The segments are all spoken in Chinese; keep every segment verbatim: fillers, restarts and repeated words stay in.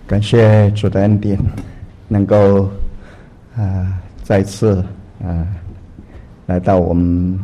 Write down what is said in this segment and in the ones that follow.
感谢主的恩典，能够啊、呃、再次啊、呃、来到我们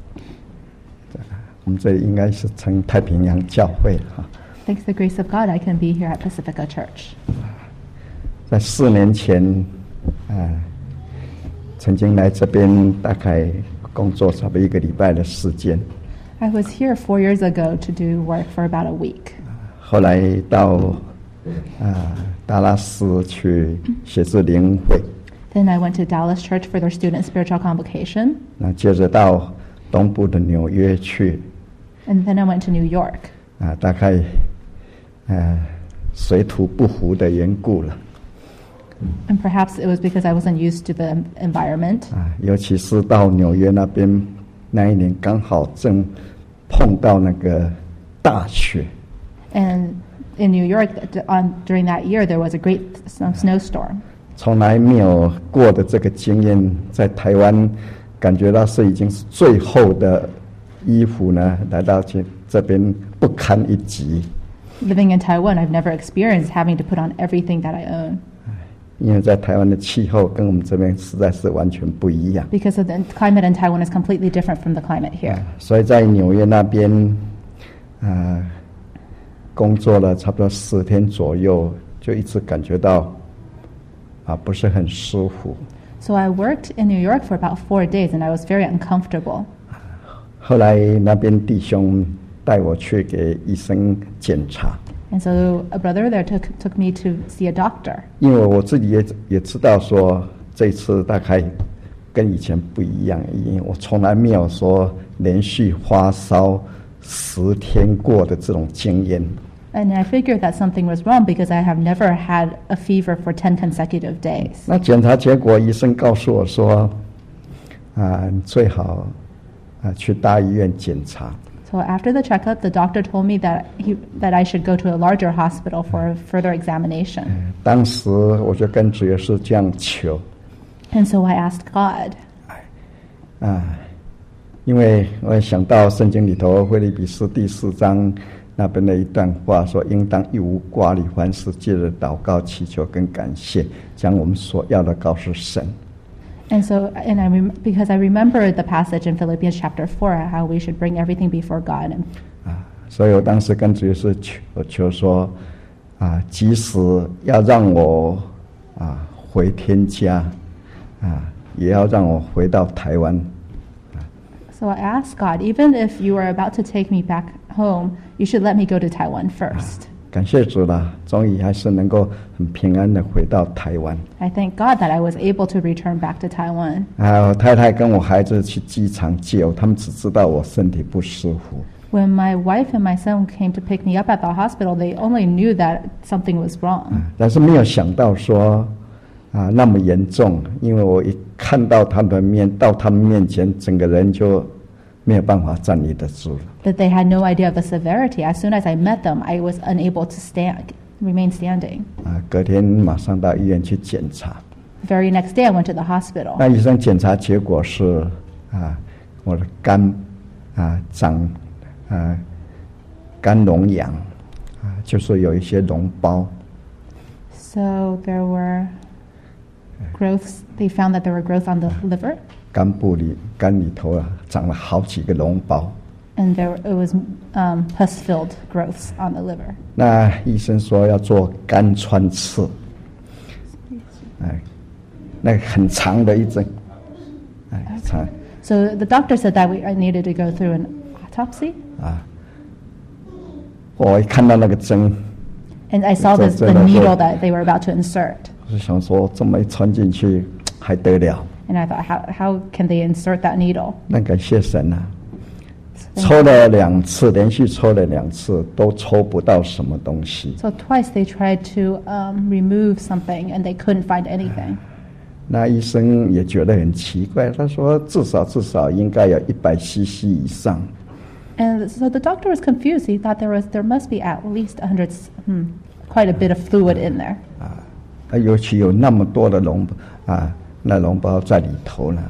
我们这里应该是称太平洋教会哈。 Thanks to the grace of God, I can be here at Pacifica Church. 在四年前啊、呃，曾经来这边大概工作差不多一个礼拜的时间。 I was here four years ago to do work for about a week. 后来到啊达拉斯去写字灵会。 Then I went to Dallas Church for their student spiritual convocation. 那接着到东部的纽约去。 And then I went to New York. 啊，大概呃水土不服的缘故了。 And perhaps it was because I wasn't used to the environment. 啊，尤其是到纽約那邊那一年，剛好正碰到那個大雪。 And in New York, on during that year, there was a great snowstorm. 從來沒有過的這個經驗，在台灣感覺到是已經是最厚的衣服呢，來到這這邊不堪一擊。 Living in Taiwan, I've never experienced having to put on everything that I own. 因為在台灣的氣候跟我們這邊實在是完全不一樣。 Because of the climate in Taiwan is completely different from the climate here. 所以在紐約那邊，啊，工作了差不多十天左右，就一直感覺到啊不是很舒服。 So I worked in New York for about four days, and I was very uncomfortable. 後來那邊弟兄帶我去給醫生檢查。 And so a brother there took took me to see a doctor. 因為我自己也也知道說，這次大概跟以前不一樣，因為我從來沒有說連續發燒十天過的這種經驗。 And I figured that something was wrong because I have never had a fever for ten consecutive days. 那檢查結果，醫生告訴我說，啊，最好啊去大醫院檢查。 So after the checkup, the doctor told me that he that I should go to a larger hospital for further examination. 當時我就跟主耶穌這樣求。 And so I asked God. 啊，因為我想到聖經裡頭腓立比書第四章那邊的一段話，說應當一無掛慮，凡事借着禱告、祈求跟感謝，將我們所要的告訴神。 And so, and I rem- because I remember the passage in Philippians chapter four, how we should bring everything before God. And 啊，所以我當時跟主耶穌求，我求說，啊，即使要讓我啊回天家，啊，也要讓我回到台灣。 So I asked God, even if you are about to take me back home, you should let me go to Taiwan first. 感謝主啦，終於還是能夠很平安的回到台灣。 I thank God that I was able to return back to Taiwan. 啊，我太太跟我孩子去機場接我，他們只知道我身體不舒服。 When my wife and my son came to pick me up at the hospital, they only knew that something was wrong. 但是沒有想到說啊那麼嚴重，因為我一看到他們面，到他們面前，整個人就沒有辦法站立得住了。 But they had no idea of the severity. As soon as I met them, I was unable to stand, remain standing. 啊，隔天馬上到醫院去檢查。 The very next day, I went to the hospital. 那醫生檢查結果是啊，我的肝啊長啊肝膿瘍啊，就是有一些膿包。 So there were growths. They found that there were growths on the liver. 肝部里肝里頭啊長了好幾個膿包。 And there it was um, pus-filled growths on the liver. 那醫生說要做肝穿刺，哎，那個很長的一針，哎，長。 So the doctor said that we I needed to go through an autopsy. 啊，我一看到那個針， And I saw this, the needle that they were about to insert. 我就想說這麼一穿進去還得了？ And I thought, how how can they insert that needle? 那感謝神啊！抽了兩次，連續抽了兩次，都抽不到什麼東西。 So twice they tried to um, remove something, and they couldn't find anything. 那醫生也覺得很奇怪，他說至少至少應該有一百 C C 以上。 And so the doctor was confused. He thought there was there must be at least a hundred, hmm, quite a bit of fluid in there. 啊，尤其有那麼多的膿啊，那膿包在裡頭呢。啊，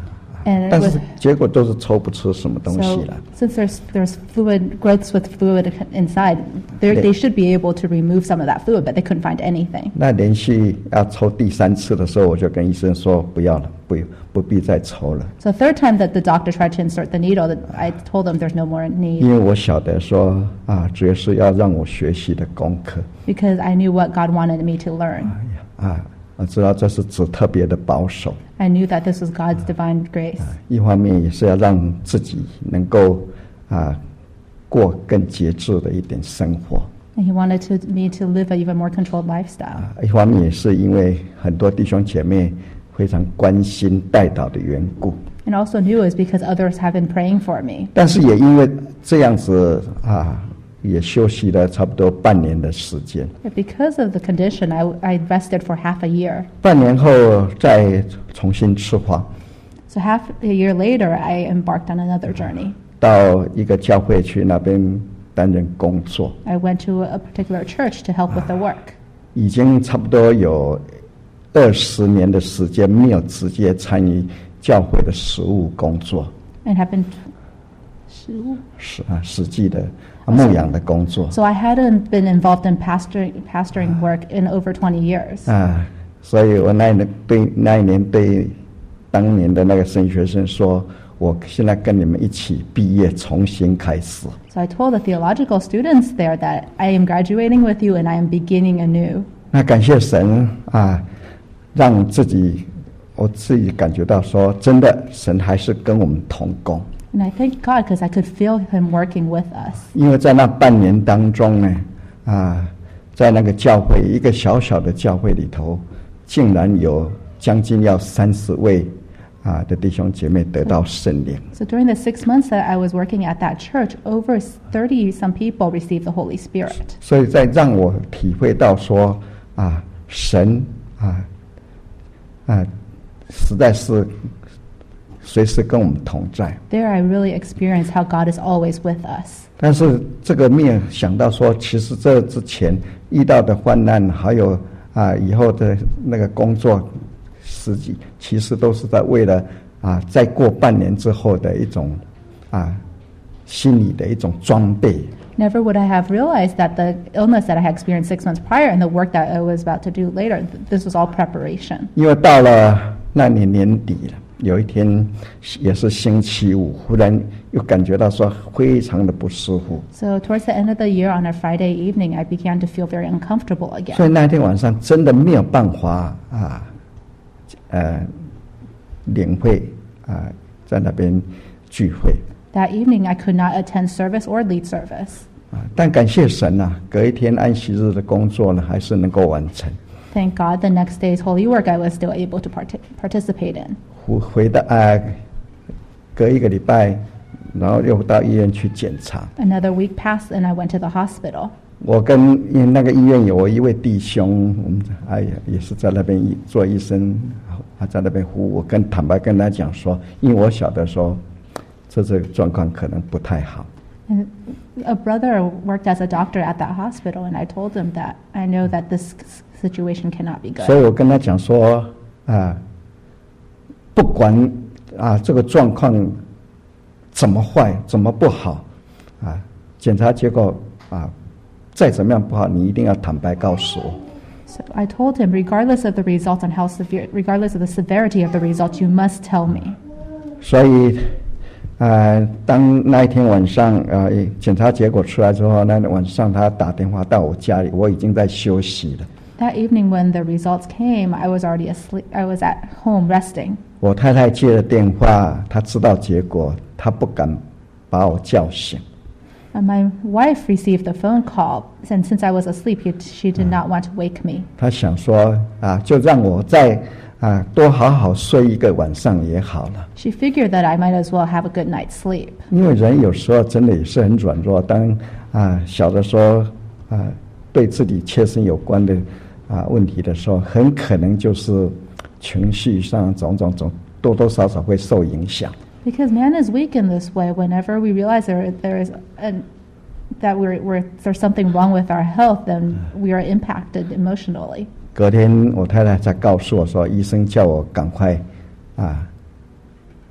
And 但是 with, 结果都是抽不出什么东西 so 来。 since there's there's fluid growths with fluid inside, they Yeah. they should be able to remove some of that fluid, but they couldn't find anything. 那连续要抽第三次的时候，我就跟医生说不要了，不不必再抽了， So the third time that the doctor tried to insert the needle, that I told them there's no more 因 need 为我晓得说啊，主要是要让我学习的功课 because I knew what God wanted me to learn. 啊，我知道这是指特别的保守， I knew that this was God's divine grace. 一方面也是要让自己能够啊过更节制的一点生活。 And he wanted to, me to live an even more controlled lifestyle. 啊，一方面也是因为很多弟兄姐妹非常关心代祷的缘故， And also knew it was because others have been praying for me. 但是也因为这样子啊，也休息了差不多半年的时间。 But because of the condition, I, I rested for half a year. 半年后再重新出发， So half a year later, I embarked on another journey. 到一个教会去那边担任工作， I went to a particular church to help with the work. 已经差不多有二十年的时间没有直接参与教会的实务工作， And have been 实啊实际的牧养的工作 so I hadn't been involved in pastoring pastoring work in over twenty years. 啊，所以我那一年对那一年对当年的那个神学生说，我现在跟你们一起毕业，重新开始。 So I told the theological students there that I am graduating with you and I am beginning anew. 那感谢神啊，让自己我自己感觉到说，真的神还是跟我们同工。 And I thank God because I could feel Him working with us. 因为在那半年当中呢，啊，在那个教会一个小小的教会里头，竟然有将近要三十位啊的弟兄姐妹得到圣灵。 So during the six months that I was working at that church, over thirty some people received the Holy Spirit. 所以在让我体会到说啊，神啊啊，实在是随时跟我们同在。 There I really experienced how God is always with us. 但是这个没有想到说，其实这之前遇到的患难，还有啊以后的那个工作，实际其实都是在为了啊，再过半年之后的一种啊心理的一种装备。 Never would I have realized that the illness that I had experienced six months prior and the work that I was about to do later, th- this was all preparation. 因为到了那年年底了，有一天也是星期五，忽然又感觉到说非常的不舒服， So towards the end of the year on a Friday evening, I began to feel very uncomfortable 所以 again. 那天晚上真的没有办法啊，呃，领会啊，在那边聚会 That evening, I could not attend service or lead service. 啊，但感谢神呐、隔一天安息日的工作呢，还是能够完成。 Thank God the next day's holy work I was still able to partic- participate in. 回回到啊，隔一个礼拜，然后又到医院去检查。 Another week passed and I went to the hospital. 我跟因为那个医院有一位弟兄，我们哎呀也是在那边医做医生，他在那边服务。我跟坦白跟他讲说，因为我晓得说，这这个状况可能不太好。 And a brother worked as a doctor at that hospital, and I told him that I know that this s- situation cannot be 所以 good. 我跟他讲说，啊，不管啊这个状况怎么坏，怎么不好，啊，检查结果啊再怎么样不好，你一定要坦白告诉我。 So I told him, regardless of the results and how severe, regardless of the severity of the results, you must tell me. 所以，呃，当那一天晚上，呃，检查结果出来之后，那晚上他打电话到我家里，我已经在休息了。 That evening, when the results came, I was already asleep. I was at home resting. 我太太接了电话，她知道结果，她不敢把我叫醒。 And my wife received the phone call, and since I was asleep, he, she did not want to wake me. 她想说，啊，就让我再啊多好好睡一个晚上也好了。 She figured that I might as well have a good night's sleep. 因为人有时候真的也是很软弱，当啊晓得说啊对自己切身有关的啊问题的时候，很可能就是情绪上种种种多多少少会受影响。 Because man is weak in this way. Whenever we realize there there is an, that we're, we're there's something wrong with our health, then we are impacted emotionally. 隔天我太太才告诉我说，医生叫我赶快啊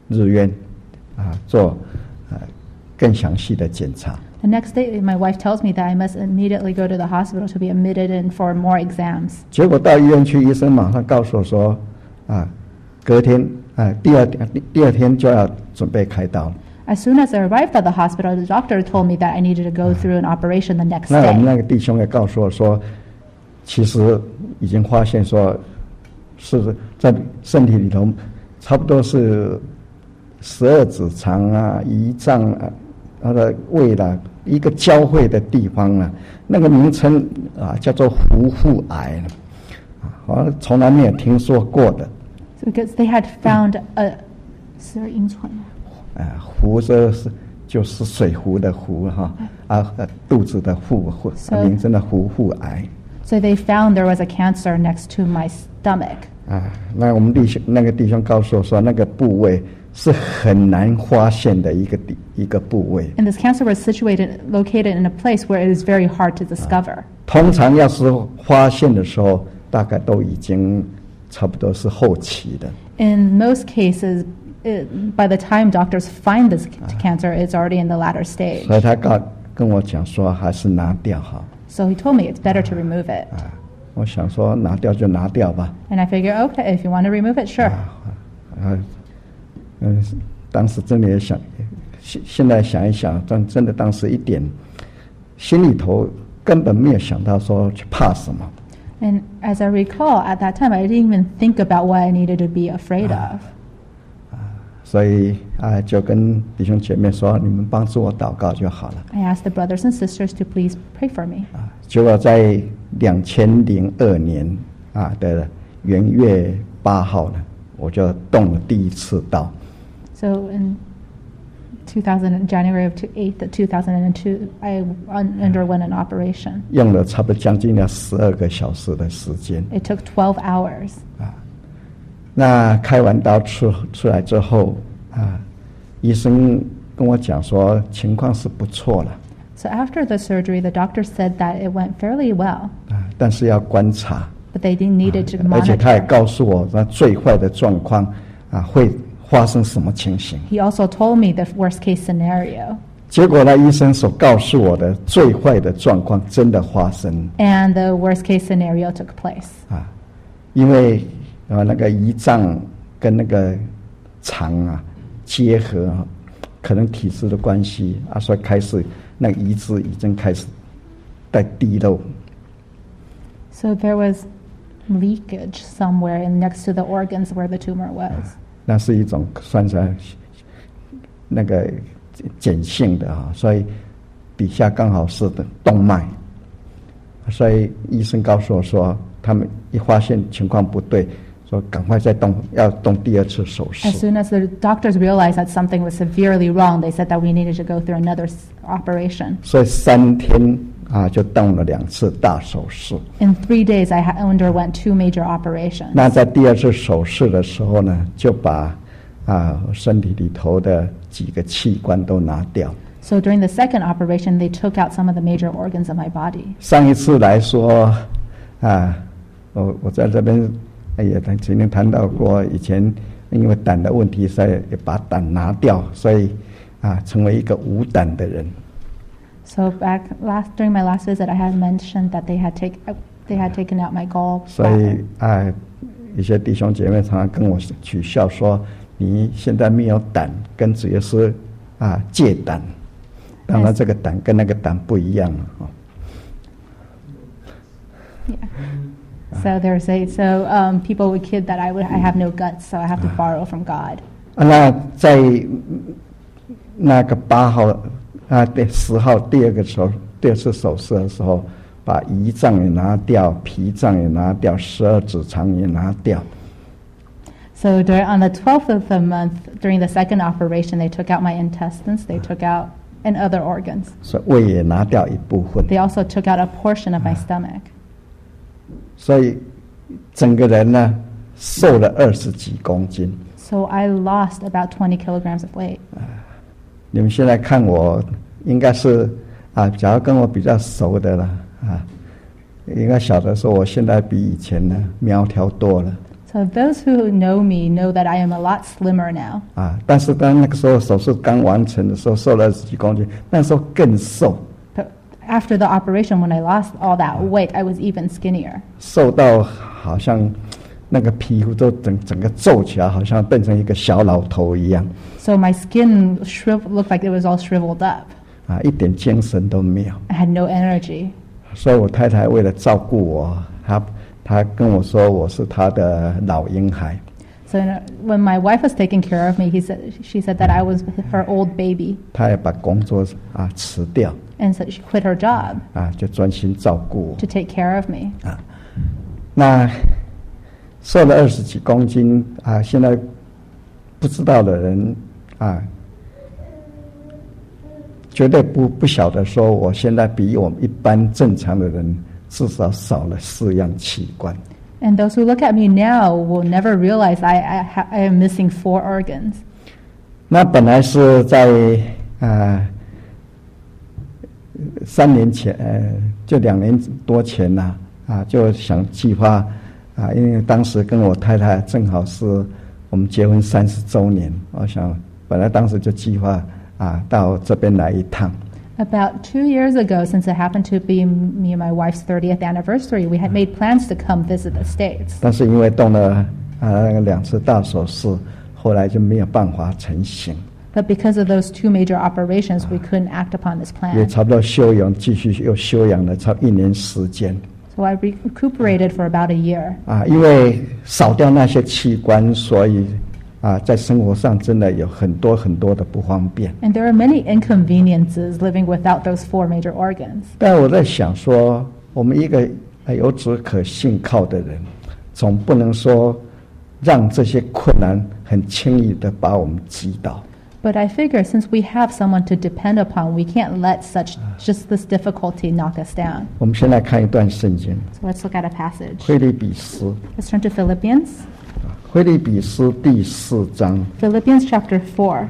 日院啊做呃更详细的检查。 The next day, my wife tells me that I must immediately go to the hospital to be admitted in for more exams. 结果到医院去，医生马上告诉我说，啊，隔天啊，第二天第二天就要准备开刀。 As soon as I arrived at the hospital, the doctor told me that I needed to go through an operation the next 那我们那 day. 个弟兄也告诉我说，其实已经发现说，是在身体里头差不多是十二指肠啊、胰脏啊、它的胃啦。一个交汇的地方啊，那个名称啊叫做壶腹癌，啊，好像从来没有听说过的。 So because they had found a 十二英寸。 啊，壶这是就是水壶的壶哈，啊，肚子的腹腹，名称的壶腹癌。 So they found there was a cancer next to my stomach. 啊，那我们弟兄那个弟兄告诉我说，那个部位是很难发现的一个地一个部位。 And this cancer was situated, located in a place where it is very hard to discover. 通常要是发现的时候，大概都已经差不多是后期的。 In most cases, it, by the time doctors find this cancer, it's already in the latter stage. 所以他告跟我讲说，还是拿掉好。 So he told me it's better to remove it. 啊，我想说拿掉就拿掉吧。 And I figure, okay, if you want to remove it, sure. 啊，啊嗯，当时真的也想，现现在想一想，真真的当时一点心里头根本没有想到说去怕什么。 And as I recall, at that time, I didn't even think about what I needed to be afraid of. 所以啊，就跟弟兄姐妹说，你们帮助我祷告就好了。 I asked the brothers and sisters to please pray for me. 啊，结果在两千零二年啊的元月八号呢，我就动了第一次刀。 So in two thousand, January of eighth, two thousand two, I un- underwent an operation. 用了差不多将近要十二个小时的时间。 It took twelve hours. 啊，那开完刀出出来之后啊，医生跟我讲说情况是不错了。 So after the surgery, the doctor said that it went fairly well. 啊，但是要观察。 But they needed to monitor. 而且他也告诉我，那最坏的状况啊会发生什么情形。 He also told me the worst case scenario. 结果呢，医生所告诉我的最坏的状况真的发生。 And the worst case scenario took place. 啊，因为呃那个胰脏跟那个肠啊结合啊，可能体质的关系啊，所以开始那个胰汁已经开始在滴漏。 So there was leakage somewhere in next to the organs where the tumor was. 那是一种算是那个碱性的啊，所以底下刚好是的动脉，所以医生告诉我说，他们一发现情况不对，说赶快再动，要动第二次手术。 As soon as the doctors realized that something was severely wrong, they said that we needed to go through another s- operation. 所以三天啊就动了两次大手术。 In three days, I ha- underwent two major operations. 那在第二次手术的时候呢，就把啊身体里头的几个器官都拿掉。 So during the second operation, they took out some of the major organs of my body. 上一次来说啊，我我在这边也曾经谈到过，以前因为胆的问题，所以也把胆拿掉，所以啊成为一个无胆的人。 So back last during my last visit, I had mentioned that they had take they had taken out my 所以 gallbladder. 啊，一些弟兄姐妹常常跟我取笑说，你现在没有胆，跟主耶稣啊借胆。当然，这个胆跟那个胆不一样了啊。 Yeah. So there's a so um, people would kid that I would I have no guts, so I have to borrow from God. 啊，那在那个八号啊，对，十号第二个手第二次手术的时候，把胰脏也拿掉，脾脏也拿掉，十二指肠也拿掉。 So during, on the twelfth of the month, during the second operation, they took out my intestines, they took out and other organs. 所以胃也拿掉一部分。 They also took out a portion of my stomach. 所以整个人呢，瘦了二十几公斤。 So I lost about twenty kilograms of weight. 你们现在看我，应该是啊，假如跟我比较熟的了啊，应该晓得说，我现在比以前呢苗条多了。 So those who know me know that I am a lot slimmer now. 啊，但是当那个时候手术刚完成的时候，瘦了二十几公斤，那时候更瘦， But after the operation, when I lost all that weight, I was even skinnier. 瘦到好像那个皮肤都整整个皱起来，好像变成一个小老头一样， So my skin shriv- looked like it was all shriveled up. 啊，一点精神都没有。 I had no energy. 所以我太太为了照顾我，她她跟我说我是她的老婴孩。 So you know, when my wife was taking care of me, he said, she said that I was her old baby. 她也把工作啊辞掉， And so she quit her job 啊，就专心照顾我。 to take care of me. 啊，那瘦了二十几公斤啊，现在不知道的人啊，绝对不不晓得说，我现在比我们一般正常的人至少少了四样器官。 And those who look at me now will never realize I, I, ha- I am missing four organs. 那本来是在啊三年前，呃，就两年多前呐、啊，啊，就想计划啊，因为当时跟我太太正好是我们结婚三十周年，我想本来当时就计划啊到这边来一趟。 About two years ago, since it happened to be me and my wife's thirtieth anniversary, we had made plans to come visit the States. 但是因为动了啊那个两次大手术，后来就没有办法成行， But because of those two major operations, we couldn't act upon this 也 plan. 差不多休养，继续又休养了差不多一年时间。 So I recuperated for about a year. 啊，因为少掉那些器官，所以啊，在生活上真的有很多很多的不方便。 And there are many inconveniences living without those four major organs. 但我在想说，我们一个呃有主可信靠的人，总不能说让这些困难很轻易的把我们击倒。 But I figure since we have someone to depend upon, we can't let such just this difficulty knock us down. 我们先来看一段圣经， So let's look at a passage. 腓立比书， Let's turn to Philippians. 腓立比书第四章， Philippians chapter four.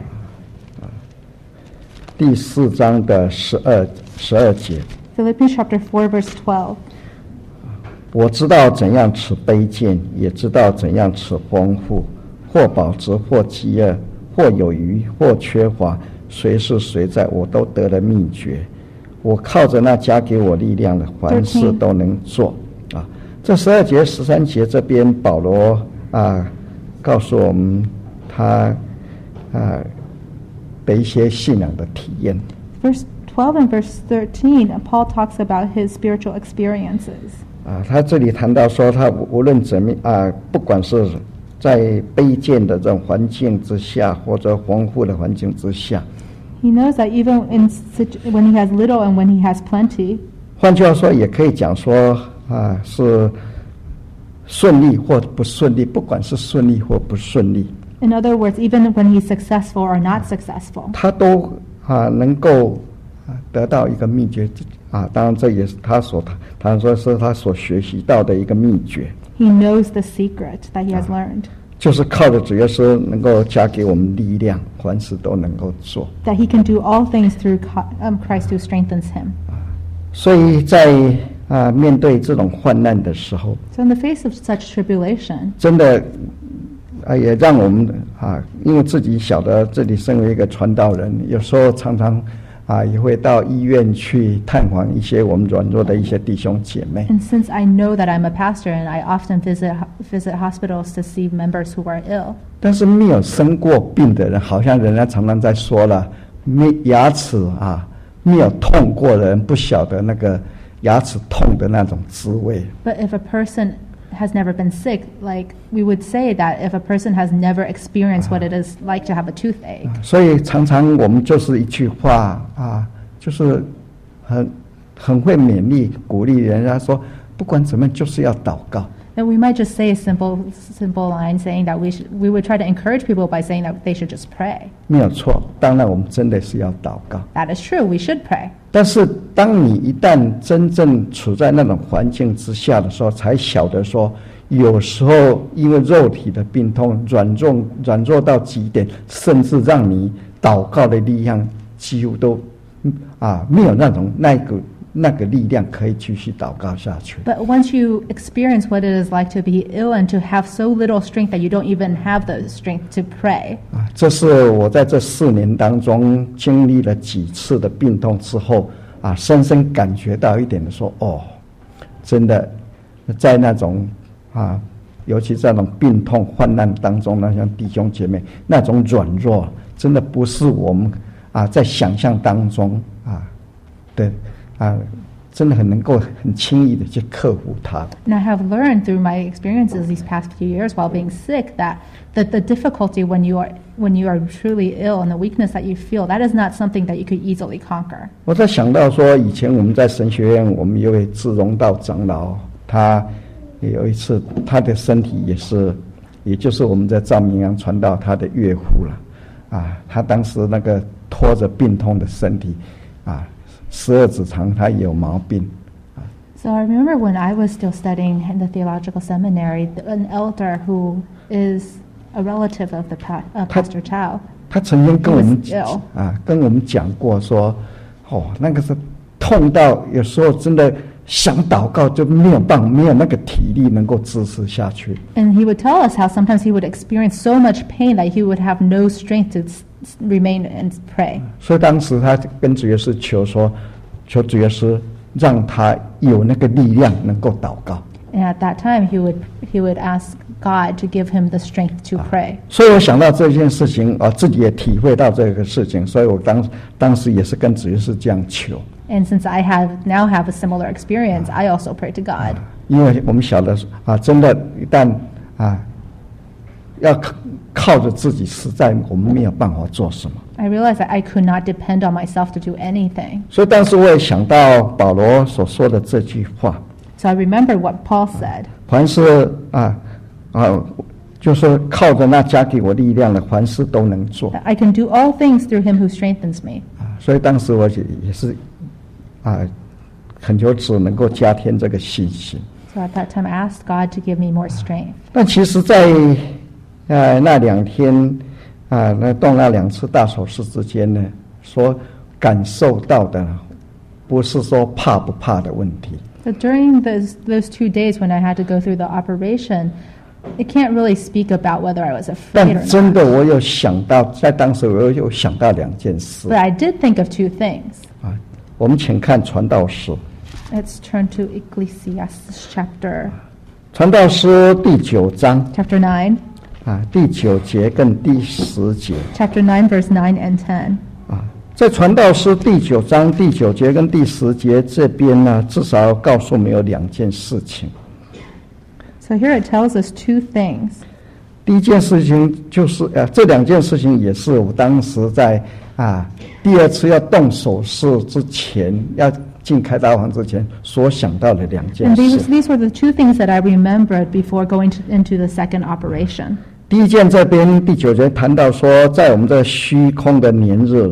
第四章的十二十二节。 Philippians chapter four, verse twelve. 我知道怎样持卑贱，也知道怎样持丰富，或饱足，或饥饿，或有余，或缺乏，随是随在，我都得了秘诀。我靠着那加给我力量的，凡事都能做。啊，这十二节、十三节这边，保罗啊告诉我们他啊的一些信仰的体验。 Verse twelve and verse thirteen, Paul talks about his spiritual experiences. 啊，他这里谈到说，他无论怎么啊，不管是在卑贱的这种环境之下，或者丰富的环境之下， He knows that even in situ- when he has little and when he has plenty, 换句话说，也可以讲说啊，是顺利或不顺利，不管是顺利或不顺利， in other words, even when he's successful or not successful, 他都啊能够啊得到一个秘诀啊。当然，这也是他所他说是他所学习到的一个秘诀， he knows the secret that he has learned, 就是靠着主耶稣能够加给我们力量，凡事都能够做。 that he can do all things through Co- um, Christ who strengthens him. 所以在啊面对这种患难的时候， So in the face of such tribulation, 真的啊也让我们啊，因为自己晓得自己身为一个传道人，有时候常常啊也会到医院去探访一些我们软弱的一些弟兄姐妹。 and since I know that I'm a pastor and I often visit visit hospitals to see members who are ill, 但是没有生过病的人，好像人家常常在说了，没牙齿啊没有痛过的人，不晓得那个牙齿痛的那种滋味。 but if a person has never been sick, like we would say that if a person has never experienced what it is like to have a toothache. 所以常常我们就是一句话啊，就是很很会勉励鼓励人家说，不管怎么样就是要祷告。 And we might just say a simple simple line saying that we should, we would try to encourage people by saying that they should just pray. 没有错，当然我们真的是要祷告。 That is true, we should pray. 但是当你一旦真正处在那种环境之下的时候，才晓得说，有时候因为肉体的病痛，软弱软弱到极点，甚至让你祷告的力量几乎都啊没有那种那个那个力量可以继续祷告下去。 But once you experience what it is like to be ill and to have so little strength that you don't even have the strength to pray. 啊，这是我在这四年当中经历了几次的病痛之后啊，深深感觉到一点的说，哦，真的在那种啊，尤其在那种病痛患难当中呢，像弟兄姐妹那种软弱，真的不是我们啊在想象当中啊的啊，真的很能够很轻易的去克服它。 And I have learned through my experiences these past few years while being sick that that the difficulty when you are when you are truly ill and the weakness that you feel, that is not something that you could easily conquer. 我在想到说，以前我们在神学院，我们有位志荣道长老，他有一次他的身体也是，也就是我们在赵明阳传道他的岳父了，啊，他当时那个拖着病痛的身体，啊，十二指肠他也有毛病。 So I remember when I was still studying in the theological seminary, an elder who is a relative of the pa- uh, Pastor Chow, 他曾经跟我们 He was ill. 啊，跟我们讲过说，哦，那个是痛到有时候真的想祷告就没有办法，没有那个体力能够支持下去。 and he would tell us how sometimes he would experience so much pain that he would have no strength to s- remain and pray. 所以当时他跟主耶稣求说，求主耶稣让他有那个力量能够祷告。 And at that time, he would he would ask God to give him the strength to pray. 所以我想到这件事情，我自己也体会到这个事情，所以我当当时也是跟主耶稣这样求。 And since I have now have a similar experience, I also pray to God. 因为我们晓得啊，真的，一旦啊，要靠靠着自己，实在我们没有办法做什么。 I realized that I could not depend on myself to do anything. 所以当时我也想到保罗所说的这句话， So I remembered what Paul said. 凡是啊啊，就是靠着那加给我力量的，凡事都能做。 That I can do all things through him who strengthens me. 啊，所以当时我也也是啊，恳求主能够加添这个信心。 So at that time, I asked God to give me more strength. 但其实在，呃那两天啊，那动那两次大手术之间呢，所感受到的，不是说怕不怕的问题。 But during those those two days when I had to go through the operation, it can't really speak about whether I was afraid 但 or 真 not. 的，我有想到，在当时我有想到两件事 But I did think of two things. 啊。我们请看传道书， Let's turn to Ecclesiastes chapter 传道书第九章 chapter nine, 啊，第九节跟第十节 chapter nine, verse nine and ten. 啊，在传道书第九章第九节跟第十节这边呢，至少要告诉我们有两件事情。 So here it tells us two things. 第一件事情就是呃，这两件事情也是我当时在啊第二次要动手术之前，要进开刀房之前所想到的两件 And these, 事。 these were the two things that I remembered before going to, into the second operation. 第一件这边第九节谈到说，在我们这虚空的年日，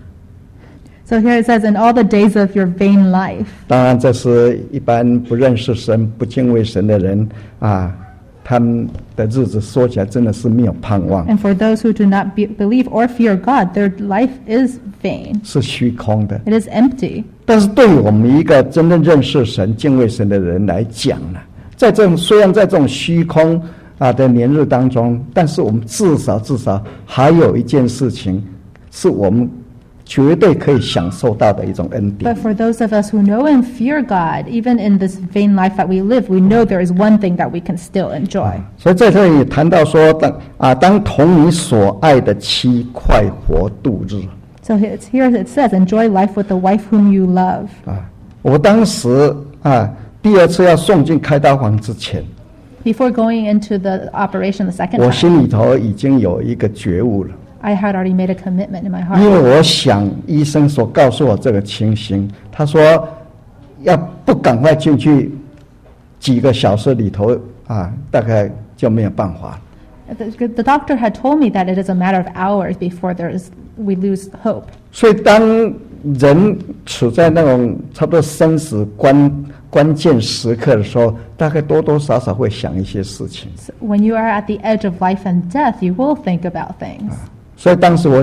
So here it says, in all the days of your vain life. 当然这是一般不认识神、不敬畏神的人啊，他们的日子说起来真的是没有盼望， And for those who do not be, believe or fear God, their life is vain. 是虚空的。 It is empty. 但是对于我们一个真正认识神、敬畏神的人来讲呢，在这种虽然在这种虚空啊的年日当中，但是我们至少至少还有一件事情，是我们绝对可以享受到的一种恩典 But。for those of us who know and fear God, even in this vain life that we live, we know there is one thing that we can still enjoy. 所以在这里谈到说，当啊当同你所爱的妻快活度日 So it's, here it says, enjoy life with the wife whom you love. 啊，我当时啊第二次要送进开刀房之前， Before going into the operation the second 我 time, 心里头已经有一个觉悟了。 I had already made a commitment in my 因 heart. 为我想医生所告诉我这个情形，他说要不赶快进去，几个小时里头啊，大概就没有办法。 The, the doctor had told me that it is a matter of hours before there is, we lose hope. 所以当人处在那种差不多生死关关键时刻的时候，大概多多少少会想一些事情。 So when you are at the edge of life and death, you will think about things. 所以当时我就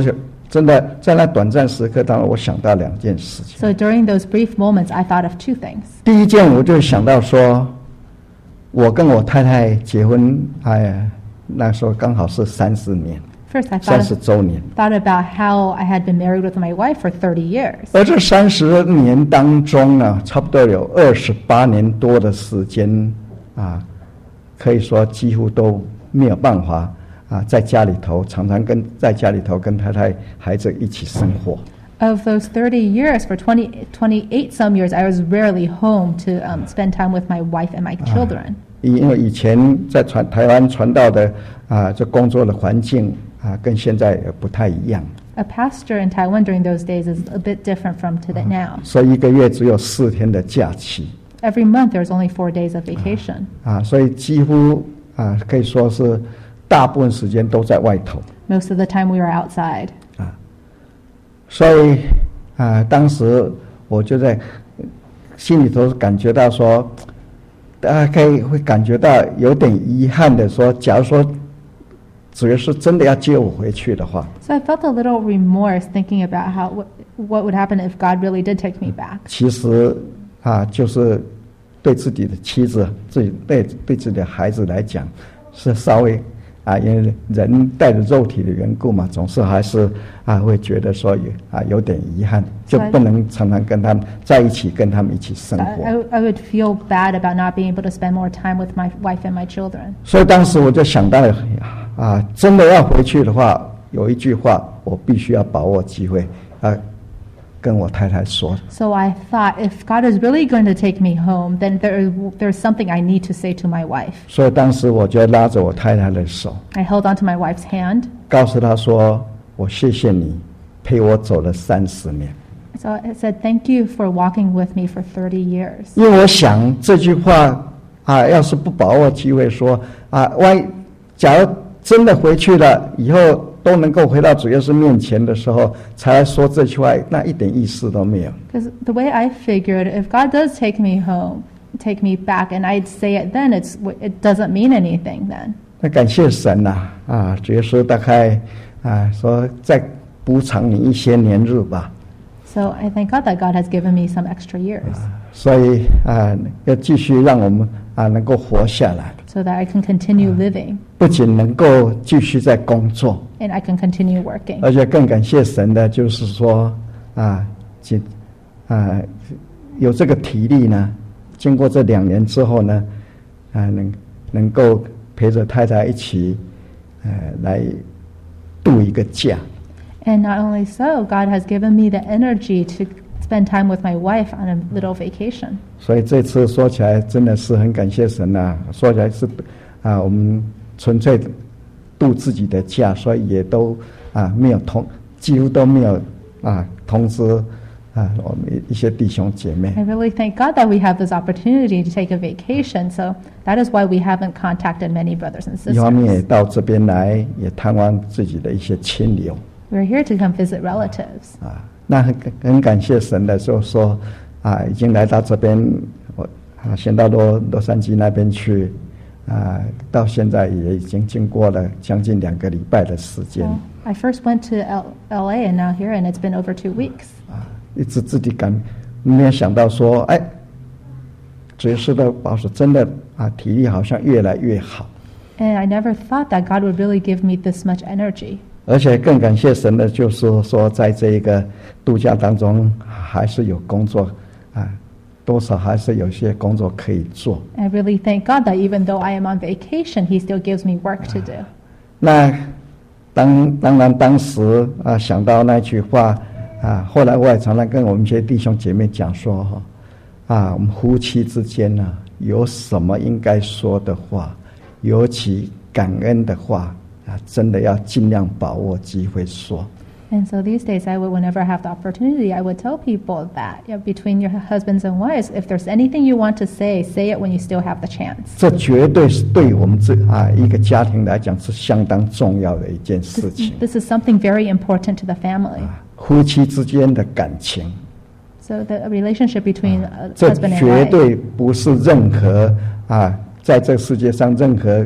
真的在那短暂时刻当中，我想到两件事情。 So during those brief moments, I thought of two things. 第一件，我就想到说，我跟我太太结婚，哎，那时候刚好是三十年， First, I 三 thought, 十 of, 周年。 thought about how I had been married with my wife for thirty years. 而这三十年当中呢，差不多有二十八年多的时间啊，可以说几乎都没有办法啊，在家里头常常跟在家里头跟太太、孩子一起生活。 Of those thirty years, for twenty, twenty-eight some years, I was rarely home to um, spend time with my wife and my children. 因为以前在传台湾传道的啊，这工作的环境啊，跟现在也不太一样。 A pastor in Taiwan during those days is a bit different from today now. 所以一个月只有四天的假期 Every month, there's only four days of vacation. 啊，所以几乎啊可以说是大部分时间都在外头。 Most of the time, we were outside. 所以啊，当时我就在心里头感觉到说，大概会感觉到有点遗憾的说，假如说主要是真的要接我回去的话， So I felt a little remorse thinking about how what, what would happen if God really did take me back. 其实啊，就是对自己的妻子、自己对对自己的孩子来讲，是稍微啊，因为人带着肉体的缘故嘛，总是还是啊会觉得说有啊有点遗憾，就不能常常跟他们在一起，跟他们一起生 I, 活。 I, I would feel bad about not being able to spend more time with my wife and my children. 所以当时我就想到了啊，真的要回去的话，有一句话我必须要把握机会啊，跟我太太说。 So I thought, if God is really going to take me home, then there, there's something I need to say to my wife. 所以当时我就拉着我太太的手， I held onto my wife's hand. 告诉她说：“我谢谢你陪我走了三十年。” So I said, thank you for walking with me for thirty years. 因为我想这句话啊，要是不把握机会说啊，万一假如真的回去了以后都能够回到主耶稣面前的时候，才来说这句话，那一点意思都没有。 Because the way I figured, if God does take me home, take me back, and I'd say it then, it's it doesn't mean anything then. 那感谢神呐、啊，啊，主耶稣大概啊说再补偿你一些年日吧。 So I thank God that God has given me some extra years, 所以啊，要继续让我们啊能够活下来， so that I can continue living 不仅能够继续在工作， and I can continue working. 而且更感谢神的，就是说啊，经啊有这个体力呢，经过这两年之后呢，啊能能够陪着太太一起，呃来度一个假。 And not only so, God has given me the energy to spend time with my wife on a little vacation. 所以这次说起来真的是很感谢神呐、说起来是啊，我们纯粹度自己的假，所以也都啊没有通，几乎都没有啊通知啊我们一些弟兄姐妹。 I really thank God that we have this opportunity to take a vacation. So that is why we haven't contacted many brothers and 一方面也 sisters. 到这边来，也探望自己的一些亲友 We're here to come visit relatives. 啊。那很很感谢神的，就是说啊，已经来到这边，我啊先到洛洛杉矶那边去啊，到现在也已经经过了将近两个礼拜的时间 Well, I first went to L- LA and now here, and it's been over two weeks. 啊，一直自己感没有想到说，哎，主耶稣的保守真的啊，体力好像越来越好。 And I never thought that God would really give me this much energy. 而且更感谢神的，就是说，在这一个度假当中，还是有工作啊，多少还是有些工作可以做。 I really thank God that even though I am on vacation, He still gives me work to do. 那当当然当时啊，想到那句话啊，后来我也常常跟我们一些弟兄姐妹讲说哈，啊，我们夫妻之间呢、有什么应该说的话，尤其感恩的话。啊，真的要尽量把握机会说。 And so these days, I would, whenever I have the opportunity, I would tell people that you know, between your husbands and wives, if there's anything you want to say, say it when you still have the chance. 这绝对是对我们这啊一个家庭来讲是相当重要的一件事 This, 情。 this is something very important to the family. 夫妻之间的感情， So the relationship between a 这 husband and 绝 wife. 对不是任何啊，在这世界上任何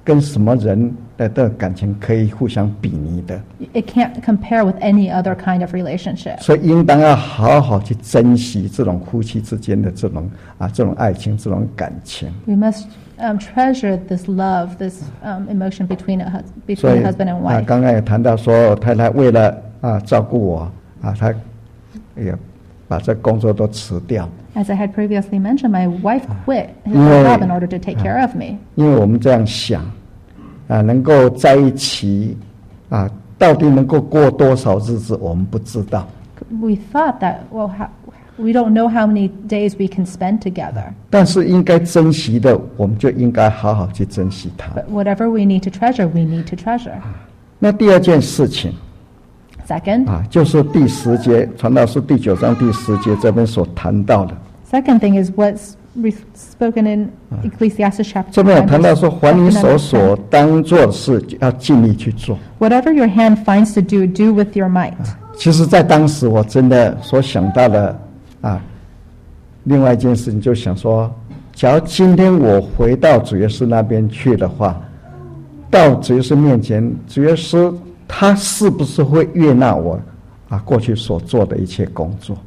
跟什么人的的感情可以互相比拟的。 It can't compare with any other kind of relationship. 所以应当要好好去珍惜这种夫妻之间的这种啊这种爱情这种感情。 We must um, treasure this love, this um, emotion between a, hus- 所 between 以 a husband and 啊 wife. 刚刚也谈到说，我太太为了啊照顾我啊，她也把这工作都辞掉， As I had previously mentioned, my wife quit her Yeah. job in order to take care of me. 因为我们这样想啊，能够在一起啊，到底能够过多少日子，我们不知道。 We thought that, well, how, we don't know how many days we can spend together. 但是应该珍惜的，我们就应该好好去珍惜它。 But whatever we need to treasure, we need to treasure. 那第二件事情 Second, 啊，就是第十节传道书第九章第十节这边所谈到的， second thing is what's re- spoken in Ecclesiastes chapter 这边有 nine, 谈到 verse- 说，凡你 chapter 手 nine, verse 所 ten. 当做的事，要尽力去做。 Whatever your hand finds to do, do with your might. 其实，在当时我真的所想到的啊，另外一件事情就想说，假如今天我回到主耶稣那边去的话，到主耶稣面前，主耶稣他是不是会悦纳我啊过去所做的一切工作？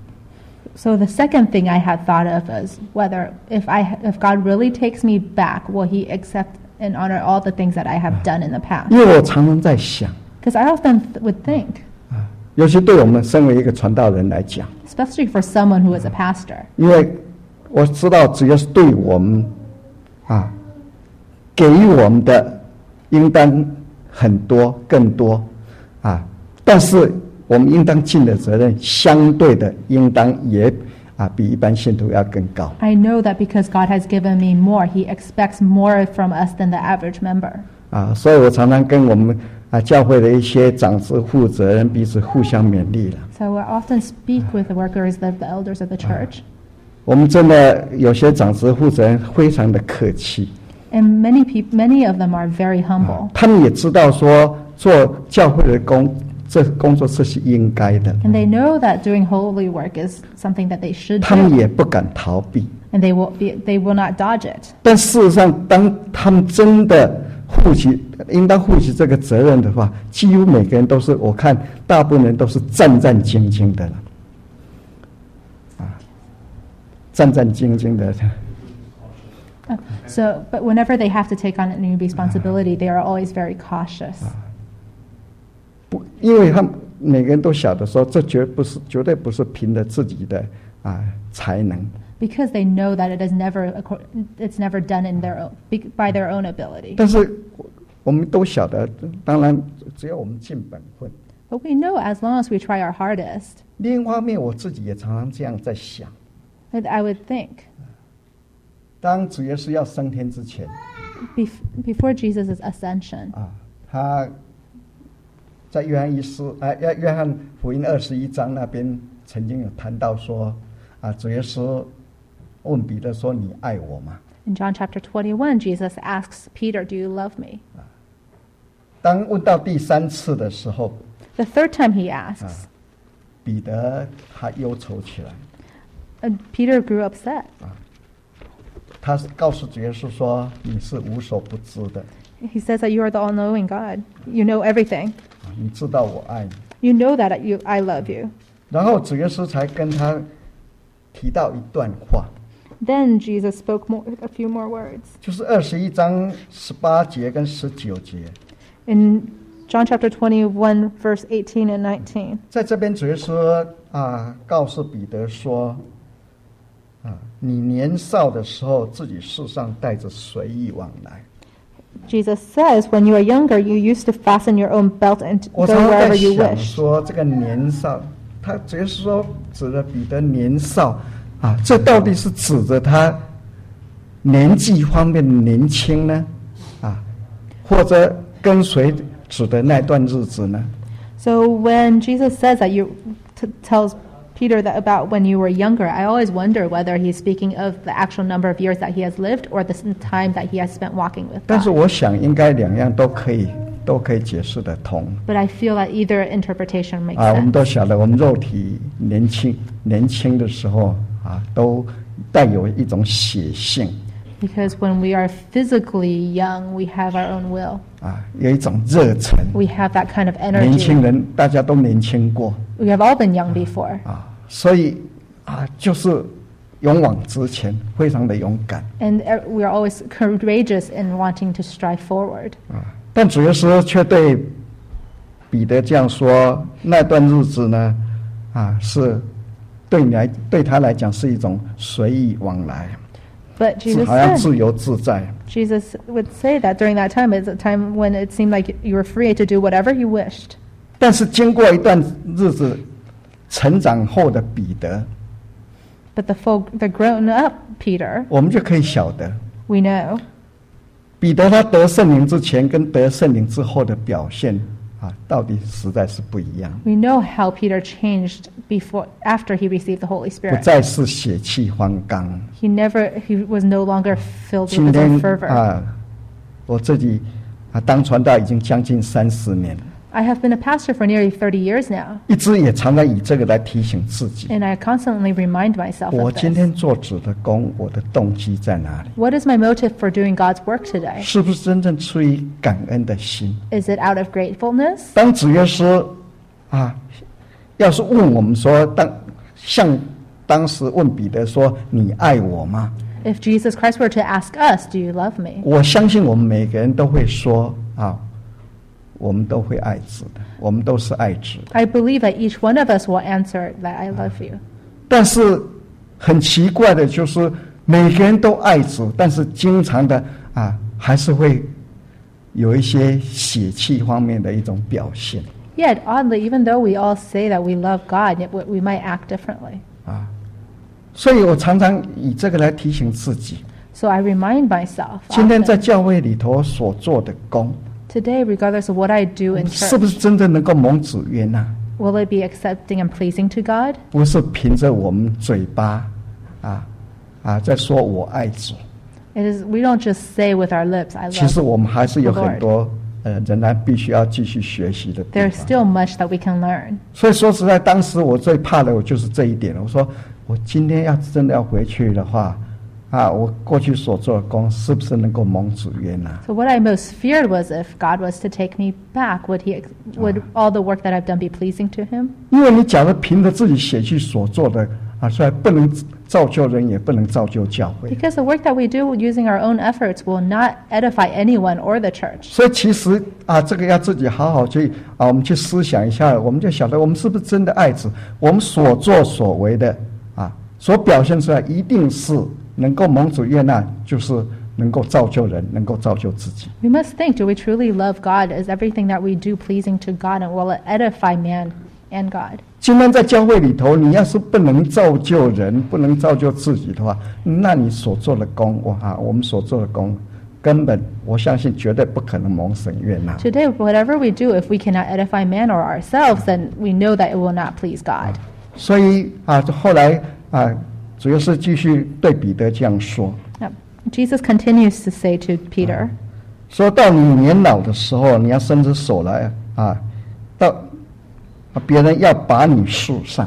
So the second thing I had thought of is whether if I if God really takes me back, will He accept and honor all the things that I have done in the past? 因为我常常在想， Because I often th- would think, 尤其对我们身为一个传道人来讲， especially for someone who is a pastor, 因为我知道主耶稣对我们啊给予我们的应当很多更多啊，但是我们应当尽的责任相对的应当也啊比一般信徒要更高。 I know that because God has given me more, He expects more from us than the average member. 啊，所以我常常跟我们啊教会的一些长子负责人彼此互相勉励了。 So I often speak with the workers, the, the elders of the church, 我们真的有些长子负责人非常的客气， and many people, many of them are very humble, 他们也知道说做教会的工这工作这是应该的， and they know that doing holy work is something that they should 他们 do, 也不敢逃避。 and they will be, they will not dodge it. 但事实上，当他们真的负起应当负起这个责任的话，几乎每个人都是，我看大部分人都是战战兢兢的了，啊，战战兢兢的。 Uh, So, but whenever they have to take on a new responsibility, they are always very cautious. 不，因为他们每个人都晓得说，这绝不是绝对不是凭着自己的啊才能， Because they know that it is never, acco- it's never done in their own, be- by their own ability. 但是我们都晓得，当然只要我们尽本分。 But we know as long as we try our hardest, 另一方面，我自己也常常这样在想， that I would think, 当主耶稣要升天之前 bef- before Jesus' ascension, 啊，他在约翰一书啊，约约翰福音二十一章那边曾经有谈到说啊，主耶稣问彼得说：“你爱我吗 in John chapter twenty-one, Jesus asks Peter, "Do you love me?" 当问到第三次的时候， The third time he asks, 彼得他忧愁起来， and Peter grew upset. 他告诉主耶稣说：“你是无所不知的， He says that you are the all-knowing God. You know everything. 啊你知道我爱你。” You know that you, I love you. 然后主耶稣才跟他提到一段话， Then Jesus spoke more, a few more words. 就是二十一章十八节跟十九节， In John chapter twenty-one, verse eighteen and nineteen, 在这边主耶稣啊告诉彼得说：“啊，你年少的时候，自己世上带着随意往来。” Jesus says, when you are younger, you used to fasten your own belt and 我 go 常常在 wherever you 想 wished. 说，这个年少，他主耶稣说指着彼得年少啊，这到底是指着他年纪方面的年轻呢，啊，或者跟随指的那段日子呢？ So when Jesus says that you t- tells Peter that about when you were younger, I always wonder whether he's speaking of the actual number of years that he has lived or the s- time that he has spent walking with 但是 God. 我想应该两样都可以，都可以解释得通 But I feel that either interpretation makes 啊。我们 sense. 都晓得，我们肉体年轻年轻的时候啊，都带有一种血性。 Because when we are physically young, we have our own will. 啊，有一种热忱。 We have that kind of 年轻 energy. 人大家都年轻过 We have all been young before. 啊，所以啊，就是勇往直前，非常的勇敢 And uh, we are always courageous in wanting to strive forward. 啊。但主耶稣却对彼得这样说：那段日子呢，啊，是对你来对他来讲是一种随意往来， But 是 Jesus 好像 said, 自由自在。 Jesus would say that during that time, it's a time when it seemed like you were free to do whatever you wished. 但是经过一段日子成长后的彼得， But the full, the grown-up Peter, 我们就可以晓得， we know 彼得他得圣灵之前跟得圣灵之后的表现啊，到底实在是不一样。 we know how Peter changed before, after he received the Holy 不 Spirit. 再是血气方刚。 He never, he was no longer filled 今 with his 天 own fervor. 啊，我自己啊当传道已经将近三十年， I have been a pastor for nearly thirty years now, 一直也常常以这个来提醒自己： and I constantly remind myself 我 of 今 this. 天做主的工，我的动机在哪里？ What is my motive for doing God's work today? 是不是真正出于感恩的心？ Is it out of gratefulness? 当主耶稣啊，要是问我们说，当像当时问彼得说：“你爱我吗？” If Jesus Christ were to ask us, do you love me? 我相信我们每个人都会说啊，我们都会爱子的，我们都是爱子的。 I believe that each one of us will answer that I love you. 但是很奇怪的就是，每个人都爱子，但是经常的啊，还是会有一些血气方面的一种表现 Yet, oddly, even though we all say that we love God, yet we we might act differently. 啊。所以我常常以这个来提醒自己， So I remind myself 今天在 often, 教会里头所做的工， today, regardless of what I do in 是不 church, 是真的能够蒙主悦纳？ will it be accepting and pleasing to God? 不是凭着我们嘴巴啊啊在说我爱主， It is, we don't just say with our lips, I 其实 love. 我们还是有 the Lord. 很多呃仍然必须要继续学习的地 There's 方。 still much that we can learn. 所以说实在，当时我最怕的我就是这一点。我说，我今天要真的要回去的话，啊，我过去所做的工是不是能够蒙主悦纳？ So what I most feared was if God was to take me back, would he, would all the work that I've done be pleasing to him? 因为你假如凭着自己血气所做的啊，所以不能造就人，也不能造就教会。 Because the work that we do using our own efforts will not edify anyone or the church. 所以其实啊，这个要自己好好去啊，我们去思想一下，我们就晓得我们是不是真的爱子，我们所作所为的啊，所表现出来一定是能够蒙主悦纳，就是能够造就人，能够造就自己。 We must think, do we truly love God? Is everything that we do pleasing to God, and will it edify man and God? 今天在教会里头，你要是不能造就人，不能造就自己的话，那你所做的工，哇，我们所做的工，根本我相信绝对不可能蒙神悦纳。 Today, whatever we do, if we cannot edify man or ourselves, then we know that it will not please God. 所以啊，后来啊，主要是继续对彼得这样说， Now, Jesus continues to say to Peter, 说到你年老的时候，你要伸出手来啊，到啊别人要把你束上。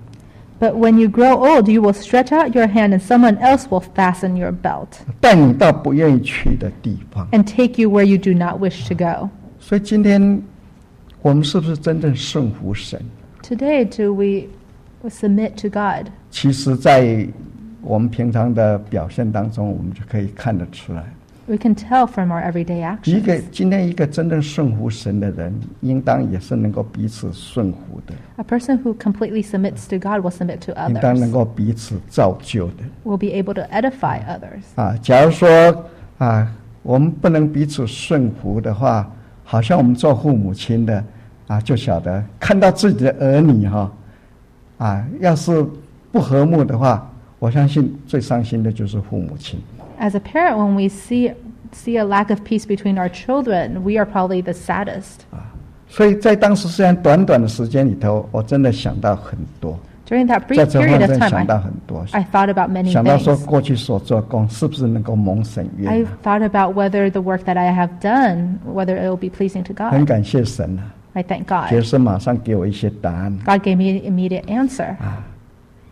but when you grow old, you will stretch out your hand and someone else will fasten your belt 带你到不愿意去的地方。 and take you where you do not wish to go. 所以今天我们是不是真正顺服神？ Today, do we submit to God? 其实，在我们平常的表现当中，我们就可以看得出来， We can tell from our everyday 一个 actions. 今天一个真正顺服神的人，应当也是能够彼此顺服的， A person who completely submits to God will submit to 应当能 others, 够彼此造就的。 will be able to edify others. 啊，假如说啊，我们不能彼此顺服的话，好像我们做父母亲的啊，就晓得看到自己的儿女哈，啊，要是不和睦的话，我相信最伤心的就是父母亲。 As a parent, when we see see a lack of peace between our children, we are probably the saddest. 啊，所以在当时虽然短短的时间里头，我真的想到很多， During that 在 brief 这方 period 面 of 真的 time, 想到 I, 很多， I thought about many 想到说 things. 过去所做的工是不是能够蒙神悦 I 纳？ thought about whether the work that I have done, whether it will be pleasing to 很 God. 感谢神啊， I thank 杰 God. 森马上给我一些答案。 God gave me an immediate answer. 啊，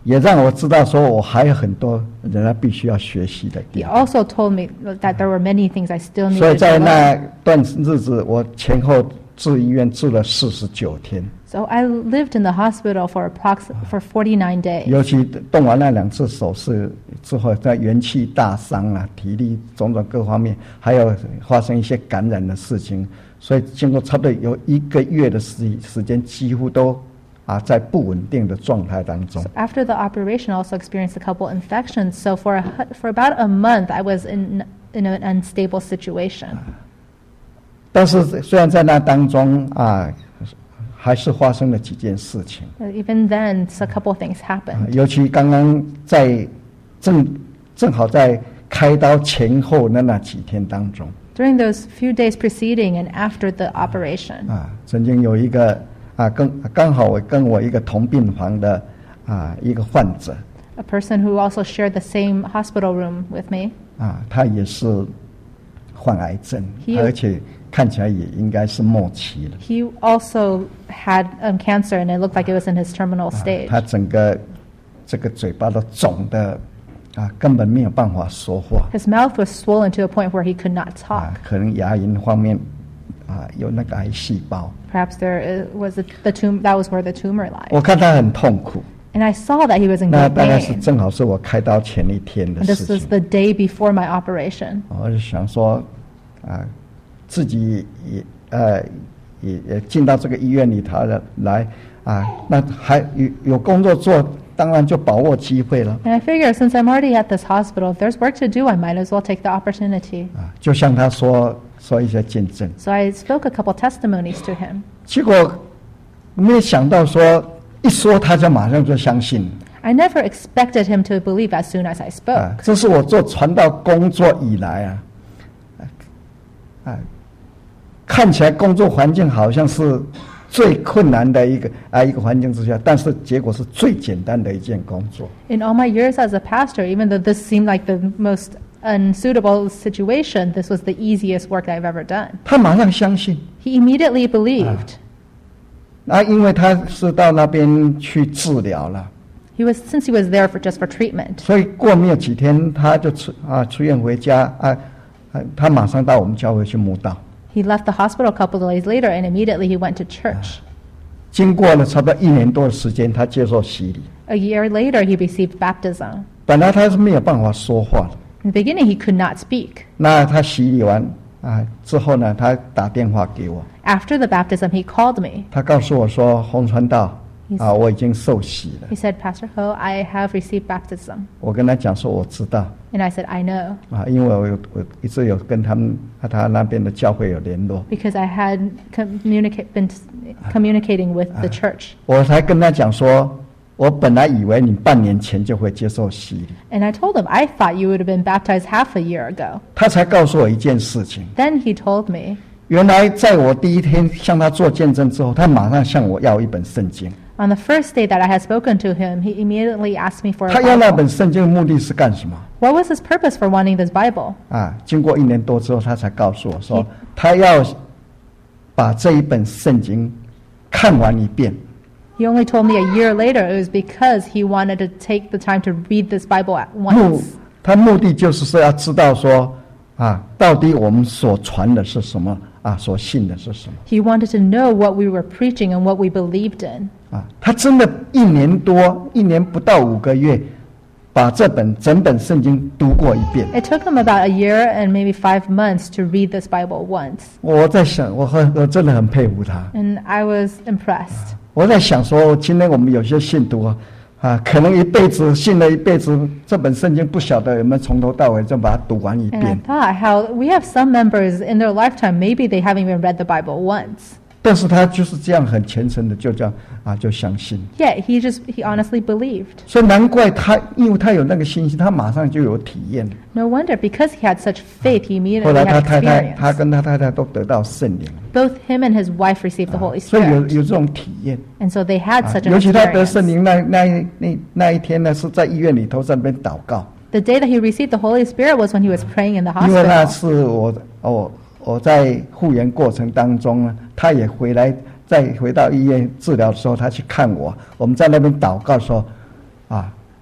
也让我知道说我还有很多人家必须要学习的 He 地方。 also told me that there were many things I still 所以 needed 在 to 那 learn. 段日子，我前后住医院住了四十九天， So I lived in the hospital for approx for forty-nine days. 尤其动完那两次手术之后，在元气大伤啊，体力种种各方面，还有发生一些感染的事情，所以经过差不多有一个月的时时间，几乎都啊在不稳定的状态当中。 So after the operation, I also experienced a couple infections. So for a, hu- for about a month, I was in in an unstable situation. 但是虽然在那当中啊，还是发生了几件事情。 But even then, a couple things 啊 happened. 尤其刚刚在正正好在开刀前后的那几天当中 During those few days preceding and after the operation, 啊，曾经有一个啊，跟刚好我跟我一个同病房的啊一个患者 a person who also shared the same hospital room with me, 啊，他也是患癌症， He- 而且看起来也应该是末期了。 he also had um, cancer, and it looked like it was in his terminal 啊 stage. 他整个这个嘴巴都肿的啊，根本没有办法说话 His mouth was swollen to a point where he could not 啊 talk. 可能牙龈方面啊有那个癌细胞。 Perhaps there is, was a, the tum- that was where the tumor lied. 我看他很痛苦， And I saw that he was in 那 great 大概是 pain. 正好是我开刀前一天的 And 事 this was 情。 the day before my operation. 我就想说，啊，自己也呃也也进到这个医院里头了来啊，那还有有工作做，当然就把握机会了 And I figured since I'm already at this hospital, if there's work to do, I might as well take the opportunity. 啊，就向他说说一些见证。 So I spoke a couple testimonies to him. 结果没有想到说一说他就马上就相信 I never expected him to believe as soon as I 啊 spoke. 这是我做传道工作以来啊，啊，看起来工作环境好像是最困难的一个啊一个环境之下，但是结果是最简单的一件工作。 In all my years as a pastor, even though this seemed like the most unsuitable situation, this was the easiest work I've ever done. 他马上相信， He immediately believed. 啊，因为他是到那边去治疗了， He was since he was there for just for treatment. 所以过没有几天他就出啊出院回家啊，啊他马上到我们教会去慕道。 He left the hospital a couple of days later, and immediately he went to church. 经过了差不多一年多的时间，他接受洗礼。 A year later, he received baptism. 本来他是没有办法说话的， In the beginning, he could not speak. 那他洗礼完啊之后呢，他打电话给我， After the baptism, he called me. 他告诉我说：“洪传道 He's- 啊，我已经受洗了。 He said, Pastor Ho, I have received baptism. ” 我跟他讲说：“我知道 And I said, I know, 啊，因为我有我一直有跟他们啊他那边的教会有联络。” because I had communicate, been communicating with the church. 我才跟他讲说，我本来以为你半年前就会接受洗礼， And I told him, I thought you would have been baptized half a year ago. 他才告诉我一件事情。 Then he told me, 原来在我第一天向他做见证之后，他马上向我要一本圣经。 on the first day that I had spoken to him, he immediately asked me for a 他要那 Bible. 本圣经的目的是干什么？ What was his purpose for wanting this Bible? 啊，经过一年多之后，他才告诉我说嗯， 他要把这一本圣经看完一遍， He only told me a year later it was because he wanted to take the time to read this Bible at 目 once. 他目的就是说要知道说啊，到底我们所传的是什么啊，所信的是什么 He wanted to know what we were preaching and what we believed in. 啊。他真的一年多，一年不到五个月，把这本整本圣经读过一遍。 It took him about a year and maybe five months to read this Bible once. 我在想，我很我真的很佩服他。 And I was impressed. 我在想说，今天我们有些信徒啊，啊，可能一辈子信了一辈子，这本圣经不晓得有没有从头到尾就把它读完一 And I 遍。 thought how we have some members in their lifetime, maybe they haven't even read the Bible once. 但是他就是这样很虔诚的，就这样啊，就相信。 Yet he just, he honestly believed. 所以难怪他，因为他有那个信心，他马上就有体验。 No wonder, because he had such faith, he 后 immediately 来他 had 太太，他 experience. 跟他太太都得到圣灵， Both him and his wife received the Holy 所以有 Spirit. 有这种体验。 And so they had 啊 such an 尤其他得圣 experience. 灵那那一那那一天呢，是在医院里头在那边祷告。 The day that he received the Holy Spirit was when he was praying in the 因为那 hospital. 是我我我在复原过程当中呢，他也回来，再回到医院治疗的时候，他去看我，我们在那边祷告的时候，啊，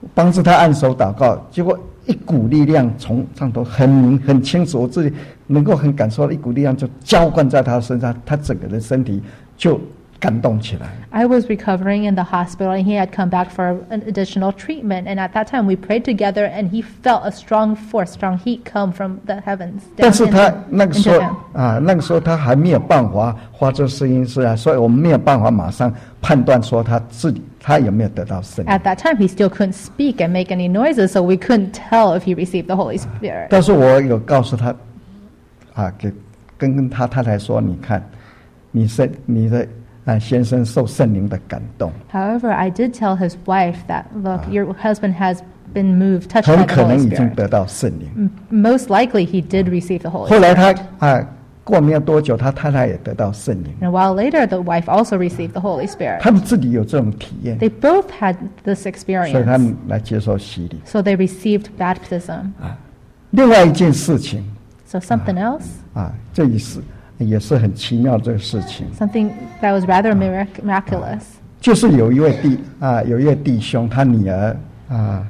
帮助他按手祷告，结果一股力量从上头很很清楚，我自己能够很感受到一股力量就浇灌在他身上，他整个人身体就感动起来。 I was recovering in the hospital, and he had come back for an additional treatment. And at that time, we prayed together, and he felt a strong force, strong heat come from the heavens 但 down 是他 into, 那个时候 into him. 啊，那个时候他还没有办法发出声音是啊，所以我们没有办法马上判断说他自己他有没有得到圣灵。 At that time, he still couldn't speak and make any noises, so we couldn't tell if he received the Holy Spirit. 但是我有告诉他，啊，给跟他太太说，你看，你是你的。啊，先生受圣灵的感动。 However, I did tell his wife that, look, your husband has been moved, touched 很 by the 可能 Holy 已经 Spirit. 得到圣灵。 M- Most likely, he did receive the Holy 后来 Spirit. 他啊，过没有多久，他太太也得到圣灵。 And a while later, the wife also received the Holy Spirit. 他们自己有这种体验， They both had this 所以他 experience, 们来接受洗礼。 so they received baptism. 另外一件事情 So something else, 啊，这也是也是很奇妙的事情， something that was rather mirac- miraculous. 就是有一位弟啊，有一位弟兄，他女儿啊，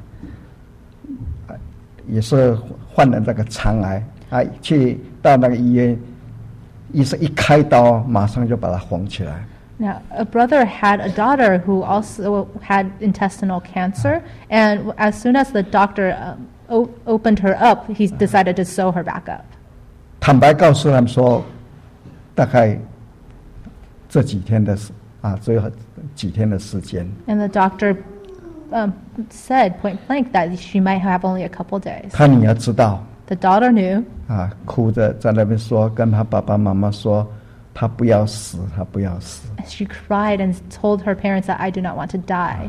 也是患了那个肠癌啊，去到那个医院，医生一开刀，马上就把它缝起来。 Now, a brother had a daughter who also had intestinal cancer, and as soon as the doctor um, o- opened her up, he decided to sew her back up. 坦白告诉他们说，大概这几天的时啊，只有几天的时间。 And the doctor um, said point blank that she might have only a couple days. 他女儿知道 The daughter knew, 啊，哭着在那边说，跟他爸爸妈妈说，他不要死，他不要死。 she cried and told her parents that I do not want to die.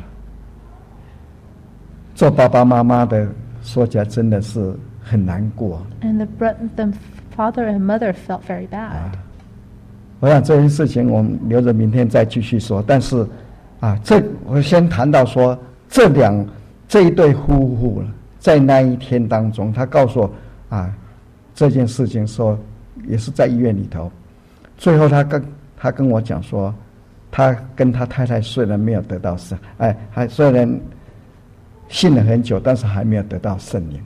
做爸爸妈妈的说起来真的是很难过。 And the, bro- the father and mother felt very bad. 我想这件事情我们留着明天再继续说。但是啊，这我先谈到说，这两这一对夫妇在那一天当中，他告诉我啊这件事情说，也是在医院里头。最后他跟他跟我讲说，他跟他太太虽然没有得到圣，哎，还虽然信了很久，但是还没有得到圣灵。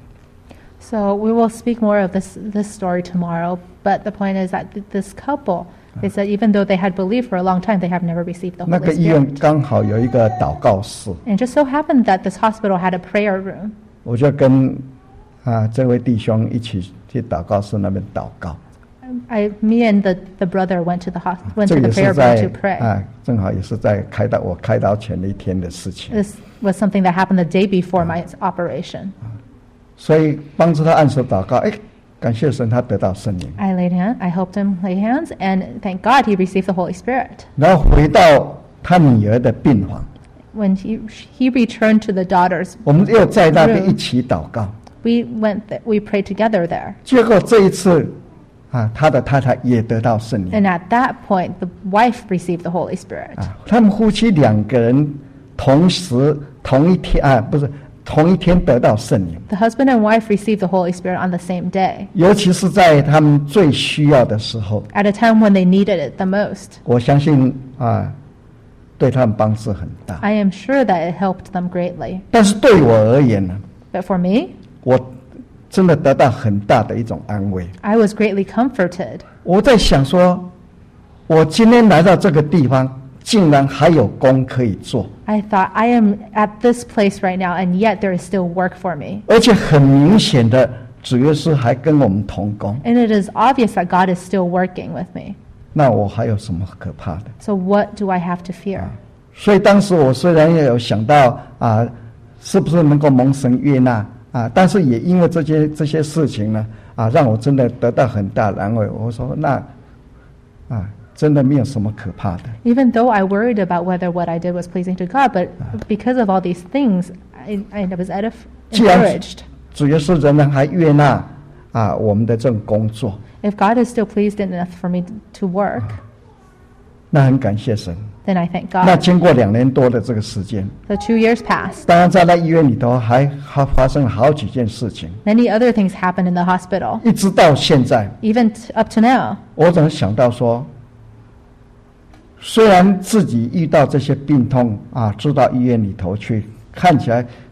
So we will speak more of this this story tomorrow. But the point is that th- this couple, they said even though they had believed for a long time, they have never received the 那 Holy 个医院 Spirit. 刚好有一个祷告室， And it just so happened that this hospital had a prayer room. 我就跟啊这位弟兄一起去祷告室那边祷告。 I, me and the, the brother went to the hos- went 这 to 个 the 也 prayer 是 room 在 to pray. 啊，正好也是在开刀我开刀前的一天的事情。 This was something that happened the day before my operation. 所以帮助他按手祷告，哎，感谢神，他得到圣灵。 I laid hand, I helped him lay hands, and thank God he received the Holy Spirit. 然后回到他女儿的病房， When he he returned to the daughter's, 我们又在那边 Room. 一起祷告。 we went th- we prayed together there. 结果这一次啊，他的太太也得到圣灵 And at that point, the wife received the Holy Spirit. 啊，他们夫妻两个人同时同一天啊，不是同一天得到圣灵， The husband and wife received the Holy Spirit on the same day, 尤其是在他们最需要的时候， at a time when they needed it the most. 我相信啊，对他们帮助很大。 I am sure that it helped them greatly. 但是对我而言呢， But for me, 我真的得到很大的一种安慰。 I was greatly comforted. 我在想说，我今天来到这个地方，竟然还有工可以做， I thought, I am at this place right now, and yet there is still work for me. 而且很明显的，主耶稣还跟我们同工。 And it is obvious that God is still working with me. 那我还有什么可怕的？ So what do I have to fear? 所以当时我虽然也有想到啊，是不是能够蒙神悦纳啊，但是也因为这些这些事情呢，啊，让我真的得到很大的安慰。我说那啊，真的没有什么可怕的。 Even though I worried about whether what I did was pleasing to God, but because of all these things, I, I was edif- 既然 encouraged. 主耶稣仍然还悦纳啊我们的这种工作， If God is still pleased enough for me to work, 那很感谢神。 then I thank 那 God. 经过两年多的这个时间， So two years passed. 当然在那医院里头还还发生了好几件事情， Many other things happened in the hospital. 一直到现在， Even t- up to now, 我总想到说，虽然自己遇到这些病痛啊，住到医院里头去，看起来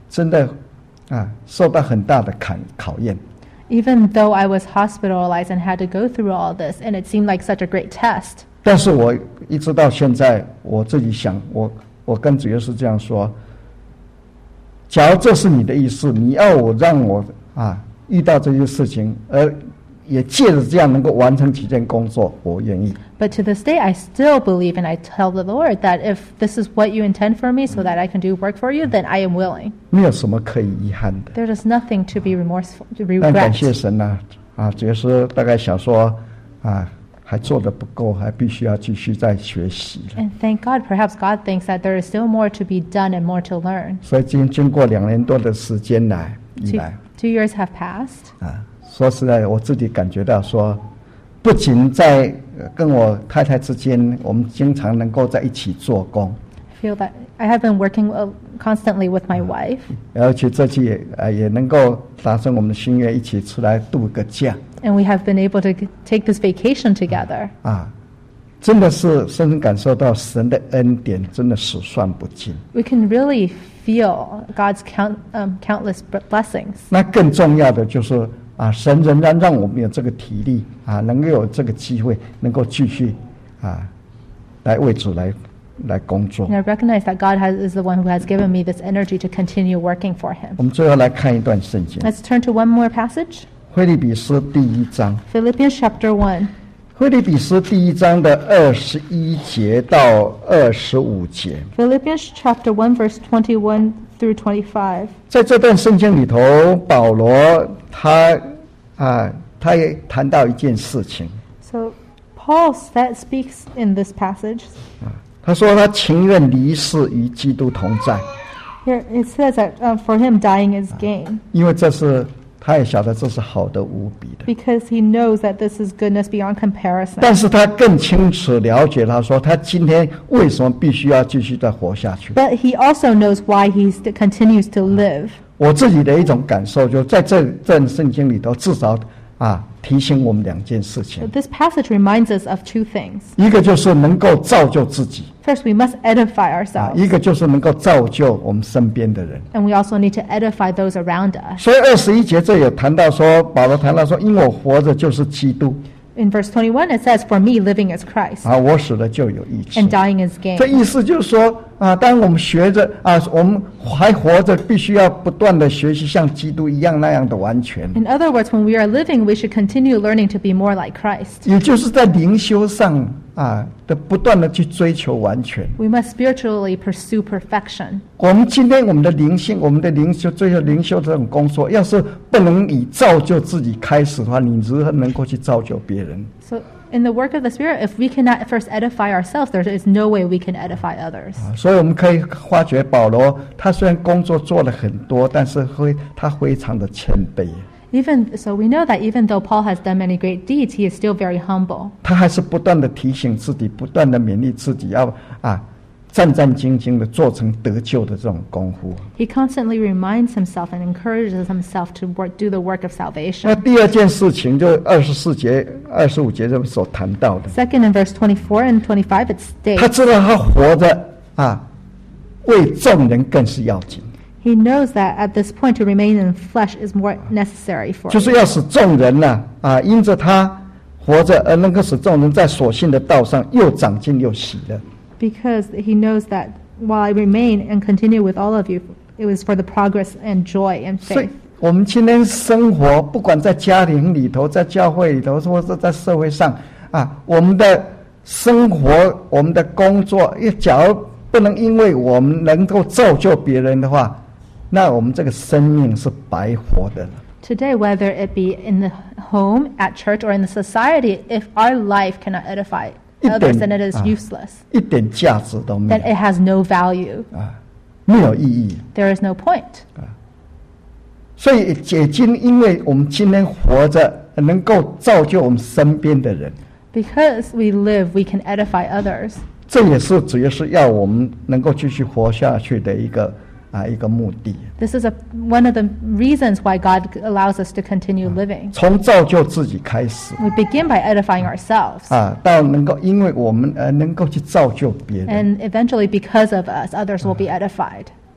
真的啊受到很大的考考验。 Even though I was hospitalized and had to go through all this, and it seemed like such a great test. 但是我一直到现在，我自己想，我我跟主耶稣这样说：假如这是你的意思，你要我让我啊遇到这些事情，而也借着这样能够完成几件工作，我愿意。 But to this day, I still believe, and I tell the Lord that if this is what you intend for me, so that I can do work for you, then I am willing. 没有什么可以遗憾的。 There is nothing to be remorseful, to 但感 regret. 谢神呐、啊，啊，主耶稣大概想说啊，还做得不够，还必须要继续再学习了。 And thank God, perhaps God thinks that there is still more to be done and more to learn. 所以经经过两年多的时间来以 Two, 来 two years have passed. 啊，说实在，我自己感觉到说，不仅在呃跟我太太之间，我们经常能够在一起做工， I feel that I have been working uh, constantly with my wife, 而且这次也呃也能够达成我们的心愿，一起出来度个假 and we have been able to g- take this vacation together. 啊，真的是深深感受到神的恩典，真的数算不尽。 We can really feel God's count, um, countless b- blessings. 那更重要的就是啊，神仍然让我们有这个体力啊，能够有这个机会，能够继续啊，来为主来来工作 And。I recognize that God has, is the one who has given me this energy to continue working for Him. 我们最后来看一段圣经， Let's turn to one more passage. 腓立比书第一章。 Philippians chapter one. 腓立比书第一章的二十一节到二十五节， Philippians chapter one, verse twenty-one through twenty-five. 在这段圣经里头，保罗他啊，他也谈到一件事情， So Paul said, speaks in this passage. 他说他情愿离世与基督同在， Here it says that uh, for him dying is gain, 因为这是他也晓得这是好的无比的。 because he knows that this is goodness beyond comparison. 但是他更清楚了解，他说他今天为什么必须要继续再活下去。 But he also knows why he st- continues to live. 我自己的一种感受，就在这这圣经里头，至少啊提醒我们两件事情 So。this passage reminds us of two things. 一个就是能够造就自己， First, we must edify 啊， ourselves, 一个就是能够造就我们身边的人。 and we also need to edify those around us. 所以二十一节这有谈到说，保罗谈到说，因我活着就是基督， In verse twenty-one, it says, For me, living is Christ, 啊，我死了就有益处 and。dying is 这 gain. 意思就是说，啊，当我们学着啊，我们还活着，必须要不断的学习像基督一样那样的完全， In other words, when we are living, we should continue learning to be more like Christ. 也就是在灵修上啊的不断的去追求完全。 We must spiritually pursue perfection. 我们今天我们的灵性，我们的灵修追求灵修这种工作，要是不能以造就自己开始的话，你如何能够去造就别人？ So, in the work of the Spirit, if we cannot first edify ourselves, there is no way we can edify others. 啊所以我们可以发觉保罗，他虽然工作做了很多，但是会他非常的谦卑， Even so, we know that even though Paul has done many great deeds, he is still very humble. 他还是不断的提醒自己，不断的勉励自己，要啊战战兢兢的做成得救的这种功夫。 He constantly reminds himself and encourages himself to work, do the work of 那 salvation. 第二件事情，就二十四节、二十五节这所谈到的， Second, in verse twenty-four and twenty-five, it 他 states, 知道他活着啊，为众人更是要紧。 he knows that at this point to remain in flesh is more necessary for 就是 him. 要使众人呢啊因着他活着而能够使众人在所信的道上又长进又喜乐。 Because he knows that while I remain and continue with all of you, it was for the progress and joy and 所以 faith. 我们今天生活，不管在家庭里头、在教会里头，或者在社会上啊，我们的生活、我们的工作，假如不能因为我们能够造就别人的话，那我们这个生命是白活的了。 Today, whether it be in the home, at church, or in the society, if our life cannot edify 一点- others, then it is 啊 useless. 一点价值都没 Then 有 it has no value. 啊，没有意义。 There is no point. 所以也今因为我们今天活着，能够造就我们身边的人， Because we live, we can edify others. 这也是主要是要我们能够继续活下去的一个啊一个目的。 This is a, one of the reasons why God allows us to continue living. 从造就自己开始 We begin by edifying ourselves. 啊，到能够因为我们而能够去造就别人。 And eventually, because of us, others will be edified.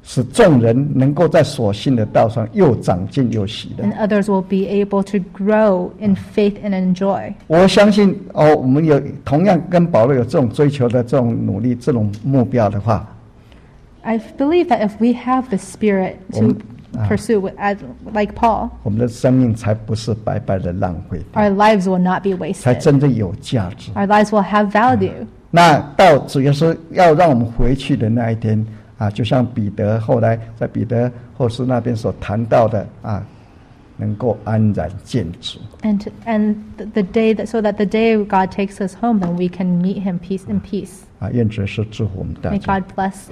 使众人能够在所信的道上又长进又喜乐。 And others will be able to grow in faith and in joy. 我相信哦，我们有同样跟保罗有这种追求的这种努力、这种目标的话， I believe that if we have the spirit to Um, pursue with, as, like Paul, 我们的生命才不是白白的浪费的， our lives will not be 才 wasted. 真正有价值。 Our lives will have value. 那到主要是要让我们回去的那一天啊，就像彼得后来在彼得后书那边所谈到的啊，能够安然见主。 And to, and the, the day that so that the day God takes us home, then we can meet Him peace in peace. 啊，愿主是祝福我们大 May 家。 God bless